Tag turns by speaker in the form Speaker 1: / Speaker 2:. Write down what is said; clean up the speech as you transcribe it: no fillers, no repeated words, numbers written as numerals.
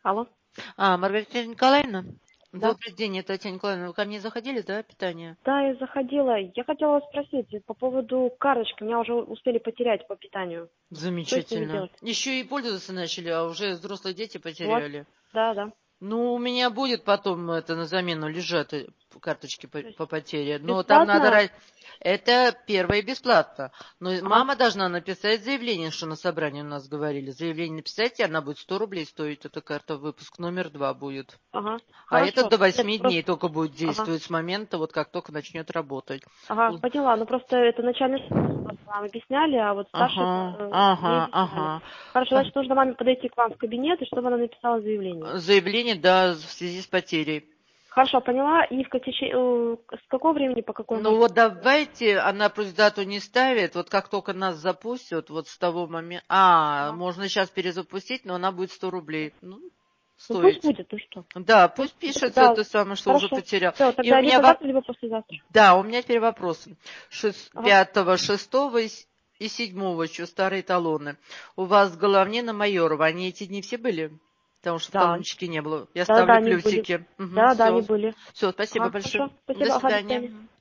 Speaker 1: Алло,
Speaker 2: Маргарита Николаевна,
Speaker 1: да.
Speaker 2: добрый день, это Татьяна Николаевна. Вы ко мне заходили, да, питание?
Speaker 1: Да, я заходила. Я хотела вас спросить по поводу карточки. Меня уже успели потерять по питанию. Что с ними
Speaker 2: Замечательно.
Speaker 1: делать?
Speaker 2: Еще и пользоваться начали, а уже взрослые дети
Speaker 1: Вот.
Speaker 2: потеряли.
Speaker 1: Да, да.
Speaker 2: Ну, у меня будет потом это на замену лежат карточки
Speaker 1: То есть
Speaker 2: по потере. Но там надо...
Speaker 1: бесплатно?
Speaker 2: Это первое бесплатно. Но
Speaker 1: Ага.
Speaker 2: мама должна написать заявление, что на собрании у нас говорили. Заявление написать, и она будет 100 рублей стоить. Эта карта выпуск номер 2 будет.
Speaker 1: Ага.
Speaker 2: А это
Speaker 1: Хорошо.
Speaker 2: до
Speaker 1: Нет,
Speaker 2: 8 дней
Speaker 1: просто...
Speaker 2: только будет
Speaker 1: Ага.
Speaker 2: действовать с момента, вот как только начнет работать.
Speaker 1: Ага, поняла. Ну просто это начальный просто нам объясняли, а вот старшие
Speaker 2: Ага,
Speaker 1: не
Speaker 2: ага,
Speaker 1: объясняли.
Speaker 2: ага.
Speaker 1: Хорошо, значит, нужно маме подойти к вам в кабинет, и чтобы она написала заявление.
Speaker 2: Заявление, да, в связи с потерей.
Speaker 1: Хорошо, поняла. И с какого времени по какой
Speaker 2: Ну
Speaker 1: можно
Speaker 2: вот
Speaker 1: приходить?
Speaker 2: давайте, она пусть дату не ставит, вот как только нас запустят, вот с того момента...
Speaker 1: Ага.
Speaker 2: можно сейчас перезапустить, но она будет 100 рублей, ну,
Speaker 1: Ну пусть
Speaker 2: стоить.
Speaker 1: будет, ну что.
Speaker 2: Да,
Speaker 1: Пусть
Speaker 2: пусть
Speaker 1: будет,
Speaker 2: пишется
Speaker 1: да.
Speaker 2: это самое, что уже
Speaker 1: Хорошо.
Speaker 2: потерял.
Speaker 1: Все,
Speaker 2: И у
Speaker 1: тогда
Speaker 2: меня
Speaker 1: либо завтра, либо послезавтра.
Speaker 2: Да, у меня теперь вопрос.
Speaker 1: Ага.
Speaker 2: 5, 6 и 7 еще старые талоны. У вас Головнина, Майорова, они эти дни все были? Потому что в
Speaker 1: Да.
Speaker 2: талончике не было. Я
Speaker 1: Да-да-да,
Speaker 2: ставлю
Speaker 1: они были.
Speaker 2: плюсики.
Speaker 1: Да-да, они
Speaker 2: Все.
Speaker 1: были.
Speaker 2: Все, спасибо
Speaker 1: Ага,
Speaker 2: большое.
Speaker 1: хорошо.
Speaker 2: До
Speaker 1: Спасибо. Ага, до
Speaker 2: свидания.
Speaker 1: свидания.